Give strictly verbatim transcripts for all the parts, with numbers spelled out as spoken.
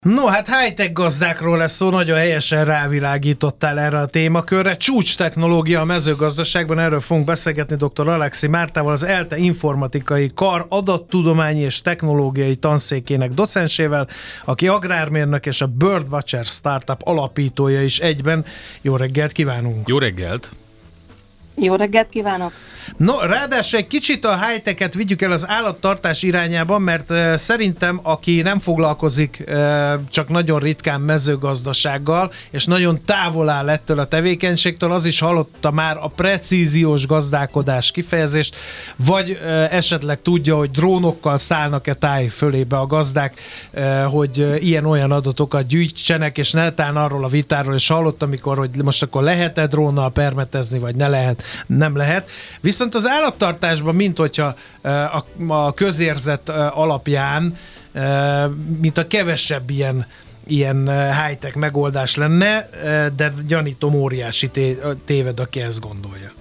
No, hát high-tech gazdákról lesz szó, nagyon helyesen rávilágítottál erre a témakörre. Csúcs technológia a mezőgazdaságban, erről fogunk beszélgetni dr. Alexi Mártával, az ELTE informatikai kar adattudományi és technológiai tanszékének docensével, aki agrármérnök és a Birdwatcher startup alapítója is egyben. Jó reggelt kívánunk! Jó reggelt! Jó reggelt kívánok! No, ráadásul egy kicsit a high-tech-et vigyük el az állattartás irányában, mert uh, szerintem, aki nem foglalkozik uh, csak nagyon ritkán mezőgazdasággal, és nagyon távol áll ettől a tevékenységtől, az is hallotta már a precíziós gazdálkodás kifejezést, vagy uh, esetleg tudja, hogy drónokkal szállnak-e táj fölébe a gazdák, uh, hogy uh, ilyen-olyan adatokat gyűjtsenek, és netán arról a vitáról is hallott, amikor, hogy most akkor lehet-e drónnal permetezni, vagy ne lehet, nem lehet. Viszont az állattartásban, mint hogyha a, a közérzet alapján, mint a kevesebb ilyen, ilyen high-tech megoldás lenne, de gyanítom óriási téved, aki ezt gondolja.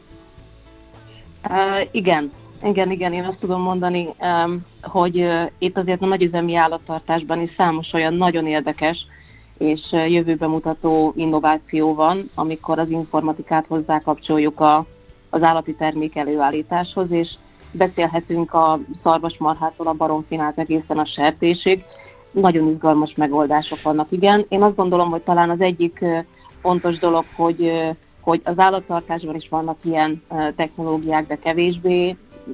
Uh, igen, igen, igen, én azt tudom mondani, um, hogy uh, itt azért a nagyüzemi állattartásban is számos olyan nagyon érdekes és uh, jövőbe mutató innováció van, amikor az informatikát hozzákapcsoljuk a az állati termék előállításhoz, és beszélhetünk a szarvasmarhától a baromfinát egészen a sertésig. Nagyon izgalmas megoldások vannak, igen. Én azt gondolom, hogy talán az egyik fontos dolog, hogy, hogy az állattartásban is vannak ilyen technológiák, de kevésbé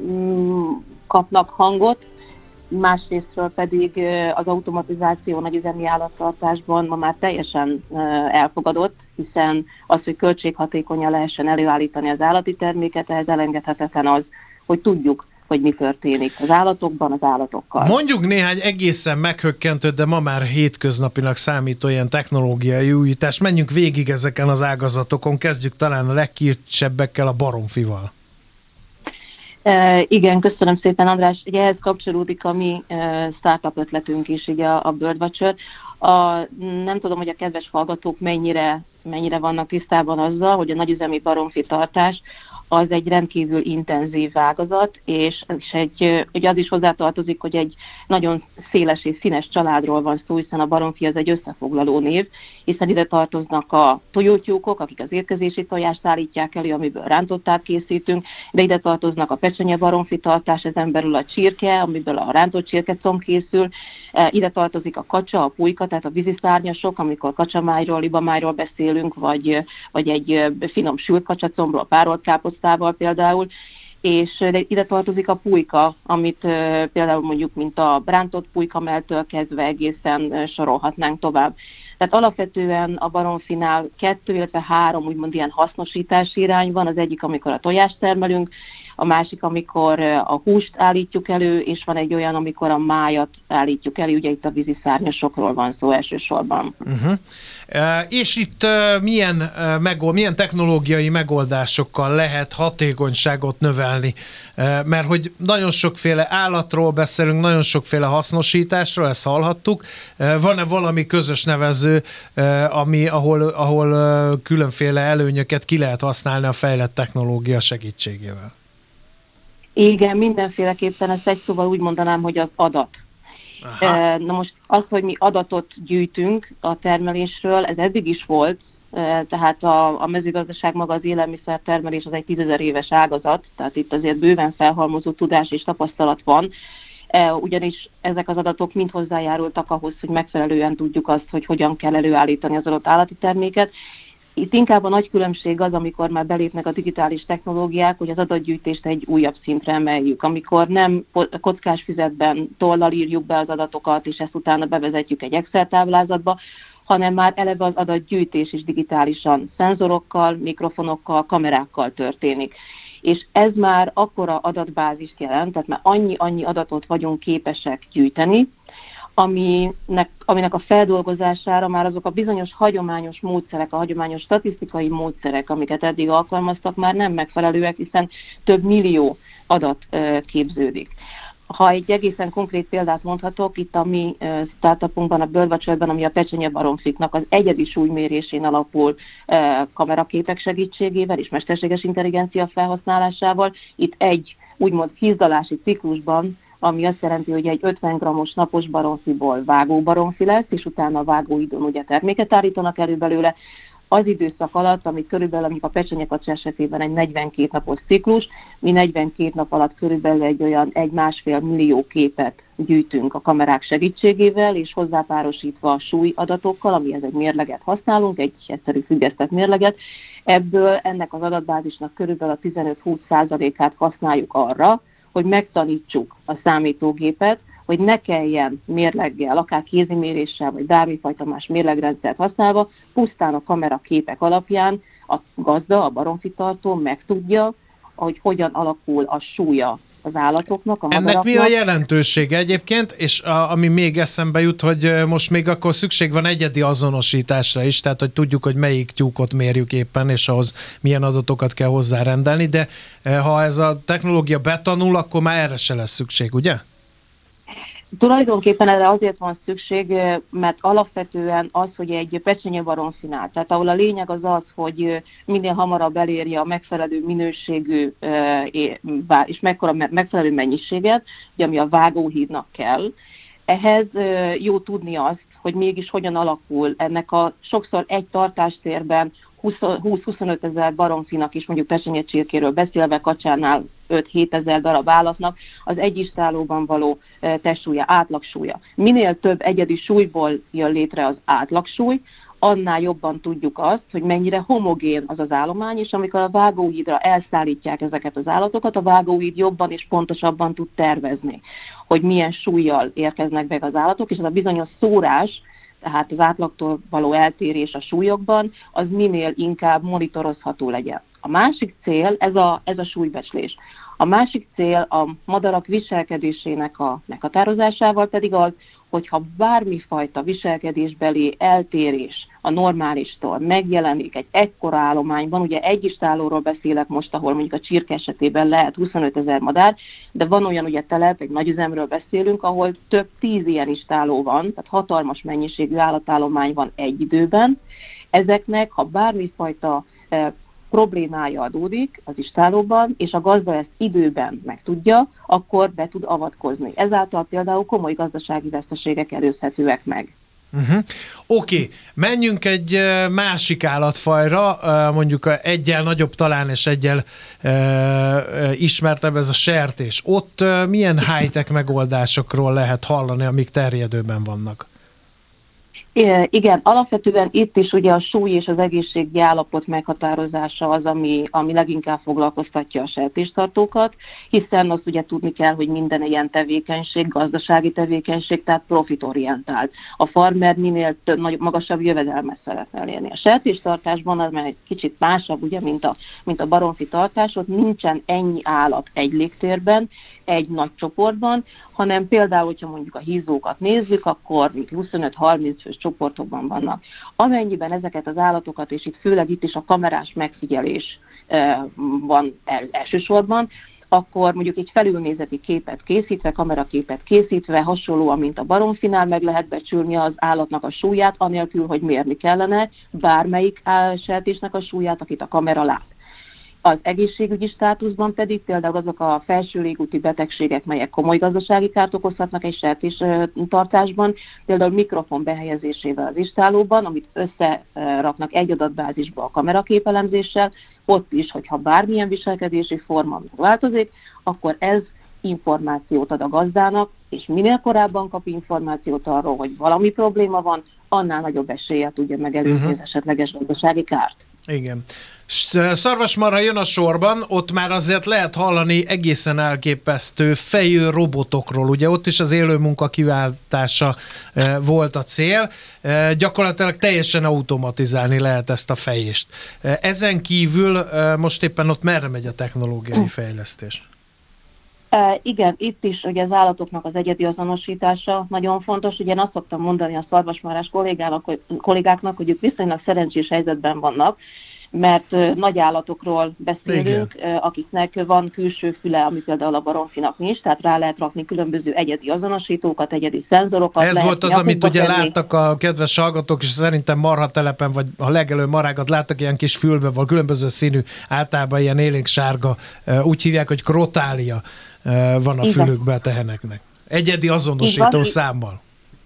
kapnak hangot. Másrésztről pedig az automatizáció nagyüzemi állattartásban ma már teljesen elfogadott, hiszen az, hogy költséghatékonyan lehessen előállítani az állati terméket, ehhez elengedhetetlen az, hogy tudjuk, hogy mi történik az állatokban, az állatokkal. Mondjuk néhány egészen meghökkentő, de ma már hétköznapinak számító ilyen technológiai újítás. Menjünk végig ezeken az ágazatokon, kezdjük talán a legkicsebbekkel, a baromfival. Uh, igen, köszönöm szépen, András. Ugye ehhez kapcsolódik a mi uh, startup ötletünk is, ugye a, a Birdwatcher. A, nem tudom, hogy a kedves hallgatók mennyire, mennyire vannak tisztában azzal, hogy a nagyüzemi baromfi tartás az egy rendkívül intenzív ágazat, és, és egy, ugye az is hozzátartozik, hogy egy nagyon széles és színes családról van szó, hiszen a baromfi az egy összefoglaló név, hiszen ide tartoznak a tojótyúkok, akik az érkezési tojást állítják elő, amiből rántottát készítünk, de ide tartoznak a pecsenye baromfi tartás, ezen belül a csirke, amiből a rántott csirkecomb készül, ide tartozik a kacsa, a pulyka, tehát a víziszárnyasok, amikor kacsamájról, libamájról beszélünk, vagy, vagy egy finom sült kacsacombról, párolt káposztával például, és ide tartozik a pulyka, amit például mondjuk, mint a rántott pulykameltől kezdve egészen sorolhatnánk tovább. Tehát alapvetően a baromfinál kettő, illetve három úgymond ilyen hasznosítási irány van, az egyik, amikor a tojást termelünk, a másik, amikor a húst állítjuk elő, és van egy olyan, amikor a májat állítjuk elő, ugye itt a víziszárnyasokról van szó elsősorban. Uh-huh. Uh, és itt uh, milyen, uh, megold, milyen technológiai megoldásokkal lehet hatékonyságot növelni? Uh, mert hogy nagyon sokféle állatról beszélünk, nagyon sokféle hasznosításról, ezt hallhattuk. Uh, van-e valami közös nevező, uh, ami, ahol, ahol uh, különféle előnyöket ki lehet használni a fejlett technológia segítségével? Igen, mindenféleképpen ezt egy szóval úgy mondanám, hogy az adat. Aha. Na most az, hogy mi adatot gyűjtünk a termelésről, ez eddig is volt, tehát a, a mezőgazdaság maga, az élelmiszertermelés az egy tízezer éves ágazat, tehát itt azért bőven felhalmozott tudás és tapasztalat van, ugyanis ezek az adatok mind hozzájárultak ahhoz, hogy megfelelően tudjuk azt, hogy hogyan kell előállítani az adott állati terméket. Itt inkább a nagy különbség az, amikor már belépnek a digitális technológiák, hogy az adatgyűjtést egy újabb szintre emeljük. Amikor nem kockás füzetben tollal írjuk be az adatokat, és ezt utána bevezetjük egy Excel táblázatba, hanem már eleve az adatgyűjtés is digitálisan szenzorokkal, mikrofonokkal, kamerákkal történik. És ez már akkora adatbázist jelent, tehát már annyi-annyi adatot vagyunk képesek gyűjteni, Aminek, aminek a feldolgozására már azok a bizonyos hagyományos módszerek, a hagyományos statisztikai módszerek, amiket eddig alkalmaztak, már nem megfelelőek, hiszen több millió adat uh, képződik. Ha egy egészen konkrét példát mondhatok, itt a mi uh, startupunkban, a Birdwatcherben, ami a pecsenye baromfiknak az egyedi súlymérésén alapul uh, kameraképek segítségével és mesterséges intelligencia felhasználásával, itt egy úgymond hízdalási ciklusban ami azt jelenti, hogy egy ötven grammos napos baromfiból vágó baromfi lesz, és utána a vágóidőn ugye terméket állítanak elő belőle. Az időszak alatt, ami körülbelül, amik a pecsenyekacs esetében egy negyvenkét napos ciklus, mi negyvenkét nap alatt körülbelül egy olyan egy-másfél millió képet gyűjtünk a kamerák segítségével, és hozzápárosítva a súlyadatokkal, amihez egy mérleget használunk, egy egyszerű függesztett mérleget. Ebből ennek az adatbázisnak körülbelül a tizenöt-húsz százalékát használjuk arra, hogy megtanítsuk a számítógépet, hogy ne kelljen mérleggel, akár kéziméréssel, vagy bármifajta más mérlegrendszert használva, pusztán a kameraképek alapján a gazda, a baromfitartó megtudja, hogy hogyan alakul a súlya az állatoknak, a Ennek madaraknak. mi a jelentősége egyébként, és a, ami még eszembe jut, hogy most még akkor szükség van egyedi azonosításra is, tehát hogy tudjuk, hogy melyik tyúkot mérjük éppen, és ahhoz milyen adatokat kell hozzárendelni, de ha ez a technológia betanul, akkor már erre se lesz szükség, ugye? Tulajdonképpen erre azért van szükség, mert alapvetően az, hogy egy pecsenyebaromfinál, tehát ahol a lényeg az az, hogy minél hamarabb elérje a megfelelő minőségű és mekkora megfelelő mennyiséget, ugye, ami a vágóhídnak kell. Ehhez jó tudni azt, hogy mégis hogyan alakul ennek a sokszor egy tartástérben húsz-huszonöt ezer baromfinak is, mondjuk pecsenyecsirkéről beszélve, kacsánál öt-hét ezer darab állatnak az egy istálóban való testsúlya, átlagsúlya. Minél több egyedi súlyból jön létre az átlagsúly, annál jobban tudjuk azt, hogy mennyire homogén az az állomány, és amikor a vágóhídra elszállítják ezeket az állatokat, a vágóhíd jobban és pontosabban tud tervezni, hogy milyen súllyal érkeznek meg az állatok, és ez a bizonyos szórás, tehát az átlagtól való eltérés a súlyokban, az minél inkább monitorozható legyen. A másik cél, ez a, ez a súlybecslés. A másik cél a madarak viselkedésének a meghatározásával pedig az, hogyha bármifajta viselkedésbeli eltérés a normálistól megjelenik egy ekkora állományban, ugye egy istálóról beszélek most, ahol mondjuk a csirke esetében lehet huszonöt ezer madár, de van olyan ugye telep, egy nagyüzemről beszélünk, ahol több tíz ilyen istáló van, tehát hatalmas mennyiségű állatállomány van egy időben. Ezeknek, ha bármifajta eh, problémája adódik az istálóban, és a gazda ezt időben megtudja, akkor be tud avatkozni. Ezáltal például komoly gazdasági veszteségek előzhetőek meg. Uh-huh. Oké, okay. Menjünk egy másik állatfajra, mondjuk egyel nagyobb talán, és egyel uh, ismertebb, ez a sertés. Ott uh, milyen high-tech megoldásokról lehet hallani, amik terjedőben vannak? Igen, alapvetően itt is ugye a súly és az egészségi állapot meghatározása az, ami, ami leginkább foglalkoztatja a sertéstartókat, hiszen azt ugye tudni kell, hogy minden ilyen tevékenység, gazdasági tevékenység, tehát profitorientált. A farmer minél több, nagyobb, magasabb jövedelmet szeretne elérni. A sertéstartásban az már egy kicsit másabb, ugye, mint a, mint a baromfi tartás, ott nincsen ennyi állat egy légtérben, egy nagy csoportban, hanem például, hogyha mondjuk a hízókat nézzük, akkor huszonöt-harminc fős csoportokban vannak. Amennyiben ezeket az állatokat, és itt főleg itt is a kamerás megfigyelés e, van el, elsősorban, akkor mondjuk egy felülnézeti képet készítve, kameraképet készítve, hasonlóan, mint a baromfinál, meg lehet becsülni az állatnak a súlyát, anélkül, hogy mérni kellene bármelyik sertésnek a súlyát, akit a kamera lát. Az egészségügyi státuszban pedig például azok a felső légúti betegségek, melyek komoly gazdasági kárt okozhatnak egy sertéstartásban, például mikrofon behelyezésével az istálóban, amit összeraknak egy adatbázisba a kameraképelemzéssel, ott is, hogyha bármilyen viselkedési forma változik, akkor ez információt ad a gazdának, és minél korábban kap információt arról, hogy valami probléma van, annál nagyobb eséllyel tudja megelőzni uh-huh. az esetleges gazdasági kárt. Igen. Szarvasmarha jön a sorban, ott már azért lehet hallani egészen elképesztő fejű robotokról. Ugye ott is az élő munka kiváltása e, volt a cél. E, gyakorlatilag teljesen automatizálni lehet ezt a fejést. E, ezen kívül e, most éppen ott merre megy a technológiai fejlesztés? E, igen, itt is ugye az állatoknak az egyedi azonosítása nagyon fontos. Ugye én azt szoktam mondani a szarvasmarhás kollégáknak, hogy ők viszonylag szerencsés helyzetben vannak, mert nagy állatokról beszélünk, igen, akiknek van külső füle, ami például a baromfinak nincs, tehát rá lehet rakni különböző egyedi azonosítókat, egyedi szenzorokat. Ez volt az, amit ugye tenni. Láttak a kedves hallgatók, és szerintem marhatelepen, vagy a legelő marágat láttak ilyen kis fülbe, vagy különböző színű, általában ilyen élénk sárga, úgy hívják, hogy krotália van a fülükben a teheneknek. Egyedi azonosító számmal.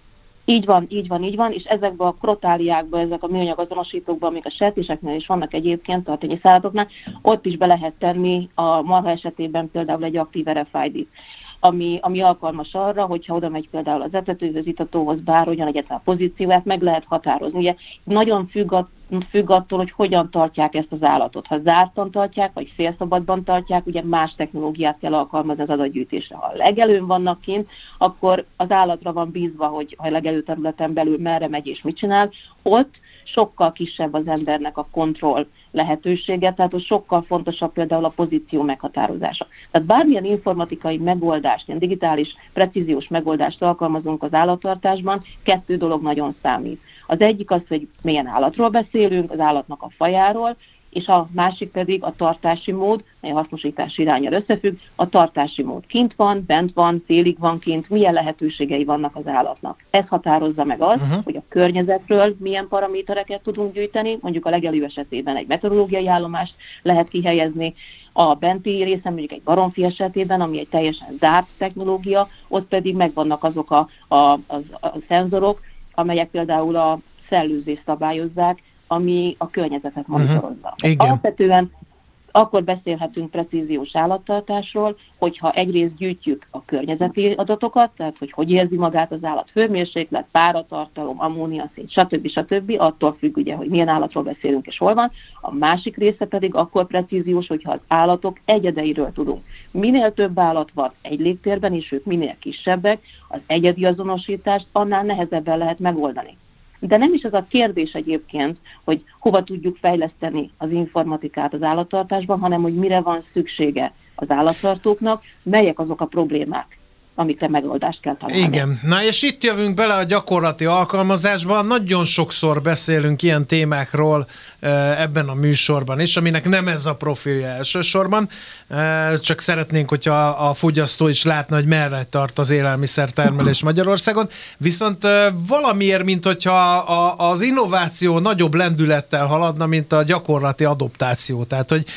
Így van, így van, így van, és ezekben a krotáliákban, ezek a műanyag azonosítókban, amik a sertéseknél is vannak egyébként, tartényi szállatoknál, ott is be lehet tenni a marha esetében például egy aktív er ef i dé-t, ami, ami alkalmas arra, hogyha oda megy például az etetőhöz, itatóhoz, bárhogyan egyáltalán a pozícióját meg lehet határozni. Ugye nagyon függ, a, függ attól, hogy hogyan tartják ezt az állatot. Ha zártan tartják, vagy félszabadban tartják, ugye más technológiát kell alkalmazni az adatgyűjtésre. Ha legelőn vannak kint, akkor az állatra van bízva, hogy ha legelő területen belül merre megy és mit csinál. Ott sokkal kisebb az embernek a kontroll lehetősége, tehát ott sokkal fontosabb például a pozíció meghatározása. Tehát bármilyen informatikai megoldást, ilyen digitális, precíziós megoldást alkalmazunk az állattartásban, kettő dolog nagyon számít. Az egyik az, hogy milyen állatról beszélünk, az állatnak a fajáról, és a másik pedig a tartási mód, mely a hasznosítás iránnyal összefügg, a tartási mód kint van, bent van, félig van kint, milyen lehetőségei vannak az állatnak. Ez határozza meg azt, uh-huh. hogy a környezetről milyen paramétereket tudunk gyűjteni, mondjuk a legelő esetében egy meteorológiai állomást lehet kihelyezni, a benti részen mondjuk egy baromfi esetében, ami egy teljesen zárt technológia, ott pedig megvannak azok a, a, a, a szenzorok, amelyek például a szellőzést szabályozzák, ami a környezetet monitorozza. Uh-huh. Alapvetően akkor beszélhetünk precíziós állattartásról, hogyha egyrészt gyűjtjük a környezeti adatokat, tehát hogy hogy érzi magát az állat, hőmérséklet, páratartalom, ammóniaszint, stb. stb. Attól függ ugye, hogy milyen állatról beszélünk és hol van. A másik része pedig akkor precíziós, hogyha az állatok egyedeiről tudunk. Minél több állat van egy légtérben, és ők minél kisebbek, az egyedi azonosítást annál nehezebben lehet megoldani. De nem is az a kérdés egyébként, hogy hova tudjuk fejleszteni az informatikát az állattartásban, hanem hogy mire van szüksége az állattartóknak, melyek azok a problémák, amikre megoldást kell találni. Igen. Na és itt jövünk bele a gyakorlati alkalmazásba. Nagyon sokszor beszélünk ilyen témákról ebben a műsorban is, aminek nem ez a profilja elsősorban. Csak szeretnénk, hogyha a fogyasztó is látna, hogy merre tart az élelmiszertermelés Magyarországon. Viszont valamiért, mint hogyha az innováció nagyobb lendülettel haladna, mint a gyakorlati adoptáció. Tehát, hogy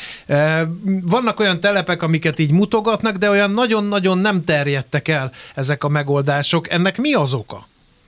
vannak olyan telepek, amiket így mutogatnak, de olyan nagyon-nagyon nem terjedtek el ezek a megoldások. Ennek mi az oka?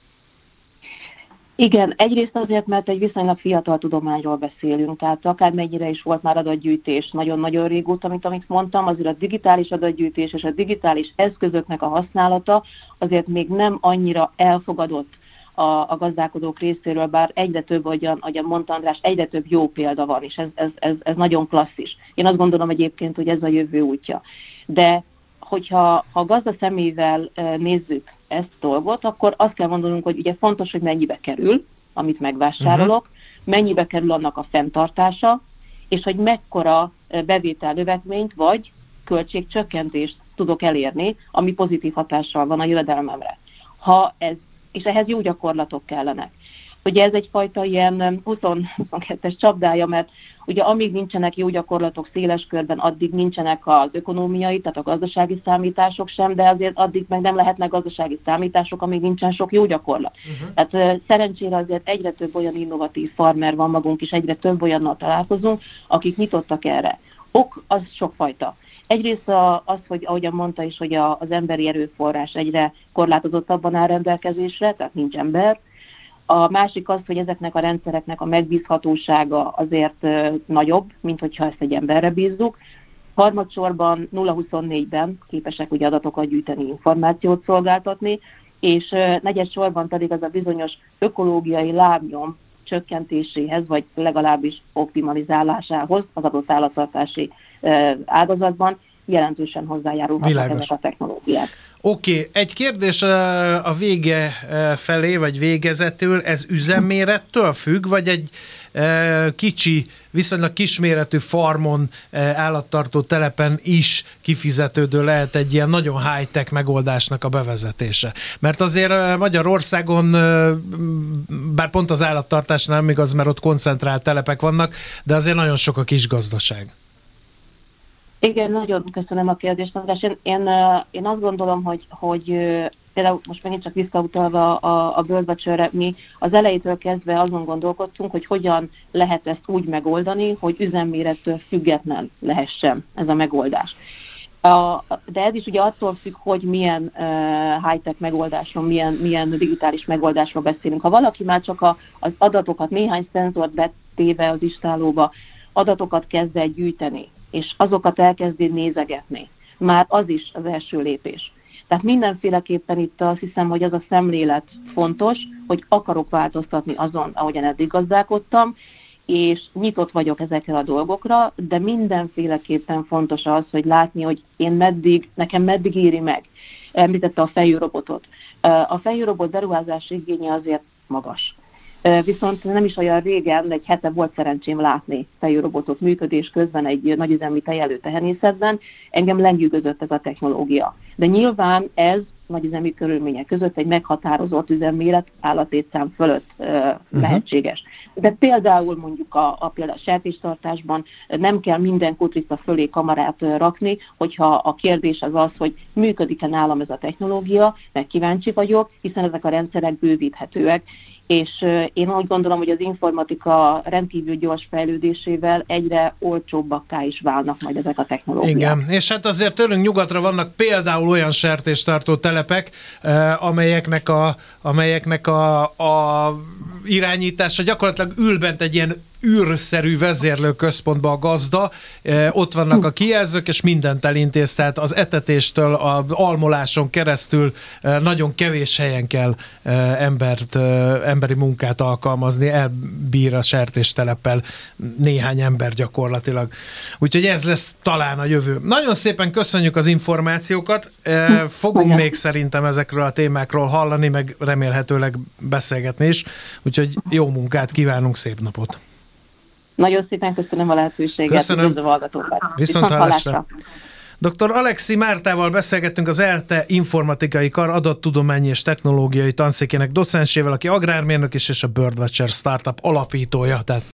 Igen, egyrészt azért, mert egy viszonylag fiatal tudományról beszélünk, tehát akármennyire is volt már adatgyűjtés nagyon-nagyon régóta, mint amit mondtam, azért a digitális adatgyűjtés és a digitális eszközöknek a használata azért még nem annyira elfogadott a, a gazdálkodók részéről, bár egyre több, ahogyan, ahogyan mondta András, egyre több jó példa van, és ez, ez, ez, ez nagyon klasszis. Én azt gondolom egyébként, hogy ez a jövő útja. De hogyha ha gazda szemével nézzük ezt a dolgot, akkor azt kell mondanunk, hogy ugye fontos, hogy mennyibe kerül, amit megvásárolok, uh-huh. mennyibe kerül annak a fenntartása, és hogy mekkora bevétel növekményt vagy költségcsökkentést tudok elérni, ami pozitív hatással van a jövedelmemre. Ha ez, és ehhez jó gyakorlatok kellenek. Ugye ez egyfajta ilyen huszonkettes csapdája, mert ugye amíg nincsenek jó gyakorlatok széles körben, addig nincsenek az ökonómiai, tehát a gazdasági számítások sem, de azért addig meg nem lehetnek gazdasági számítások, amíg nincsen sok jó gyakorlat. Uh-huh. Tehát szerencsére azért egyre több olyan innovatív farmer van, magunk is egyre több olyannal találkozunk, akik nyitottak erre. Ok az sokfajta. Egyrészt az, hogy ahogyan mondta is, hogy az emberi erőforrás egyre korlátozottabban áll rendelkezésre, tehát nincs ember. A másik az, hogy ezeknek a rendszereknek a megbízhatósága azért nagyobb, mint hogyha ezt egy emberre bízzuk. Harmadsorban nulla huszonnégyben képesek ugye adatokat gyűjteni, információt szolgáltatni, és negyedsorban pedig az a bizonyos ökológiai lábnyom csökkentéséhez, vagy legalábbis optimalizálásához az adott állattartási ágazatban jelentősen hozzájárulhatnak ezek a technológiák. Oké, okay. Egy kérdés a vége felé, vagy végezetül, ez üzemmérettől függ, vagy egy kicsi, viszonylag kisméretű farmon, állattartó telepen is kifizetődő lehet egy ilyen nagyon high-tech megoldásnak a bevezetése? Mert azért Magyarországon bár pont az állattartásnál nem igaz, mert ott koncentrált telepek vannak, de azért nagyon sok a kis gazdaság. Igen, nagyon köszönöm a kérdést, András. Én, én, én azt gondolom, hogy, hogy például most megint csak visszautalva a, a Birdwatcherre, mi az elejétől kezdve azon gondolkodtunk, hogy hogyan lehet ezt úgy megoldani, hogy üzemmérettől független lehessen ez a megoldás. A, de ez is ugye attól függ, hogy milyen uh, high-tech megoldásról, milyen, milyen digitális megoldásról beszélünk. Ha valaki már csak a, az adatokat, néhány szenzort betéve az istálóba, adatokat kezd el gyűjteni, és azokat elkezdi nézegetni, már az is az első lépés. Tehát mindenféleképpen itt azt hiszem, hogy az a szemlélet fontos, hogy akarok változtatni azon, ahogyan eddig gazdálkodtam, és nyitott vagyok ezekre a dolgokra, de mindenféleképpen fontos az, hogy látni, hogy én meddig, nekem meddig éri meg. Említette a fejőrobotot. A fejőrobot beruházási igénye azért magas. Viszont nem is olyan régen, egy hete volt szerencsém látni fejőrobotot működés közben egy nagyüzemi tejelő tehenészetben. Engem lenyűgözött ez a technológia. De nyilván ez nagyüzemi körülmények között egy meghatározott üzemméret állatlétszám fölött uh, lehetséges. De például mondjuk a, a, például a sertéstartásban nem kell minden kutrica fölé kamerát uh, rakni, hogyha a kérdés az az, hogy működik-e nálam ez a technológia, mert kíváncsi vagyok, hiszen ezek a rendszerek bővíthetőek. És uh, én úgy gondolom, hogy az informatika rendkívül gyors fejlődésével egyre olcsóbbakká is válnak majd ezek a technológiák. Igen, és hát azért tőlünk nyugatra vannak például olyan sertéstartó telepek, uh, amelyeknek a, amelyeknek a, a irányítása gyakorlatilag ül bent egy ilyen űrszerű vezérlőközpontba a gazda, ott vannak a kijelzők, és mindent elintéz, tehát az etetéstől, az almoláson keresztül nagyon kevés helyen kell embert, emberi munkát alkalmazni, elbír a sertésteleppel néhány ember gyakorlatilag. Úgyhogy ez lesz talán a jövő. Nagyon szépen köszönjük az információkat, fogunk Olyan. még szerintem ezekről a témákról hallani, meg remélhetőleg beszélgetni is, úgyhogy jó munkát kívánunk, szép napot! Nagyon szépen köszönöm a lehetőséget. Köszönöm. Viszont, Viszont hallásra. doktor Alexi Mártával beszélgettünk, az ELTE Informatikai Kar adattudományi és technológiai tanszékének docensével, aki agrármérnök is, és a Birdwatcher startup alapítója. Tehát